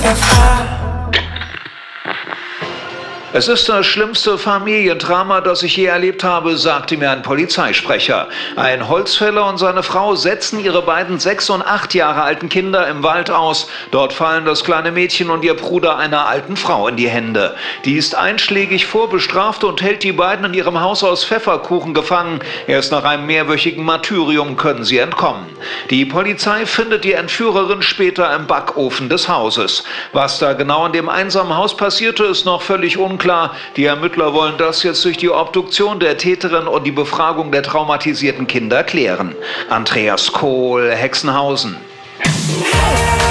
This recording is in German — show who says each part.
Speaker 1: Es ist das schlimmste Familiendrama, das ich je erlebt habe, sagte mir ein Polizeisprecher. Ein Holzfäller und seine Frau setzen ihre beiden 6 und 8 Jahre alten Kinder im Wald aus. Dort fallen das kleine Mädchen und ihr Bruder einer alten Frau in die Hände. Die ist einschlägig vorbestraft und hält die beiden in ihrem Haus aus Pfefferkuchen gefangen. Erst nach einem mehrwöchigen Martyrium können sie entkommen. Die Polizei findet die Entführerin später im Backofen des Hauses. Was da genau in dem einsamen Haus passierte, ist noch völlig unklar. Die Ermittler wollen das jetzt durch die Obduktion der Täterin und die Befragung der traumatisierten Kinder klären. Andreas Kohl, Hexenhausen.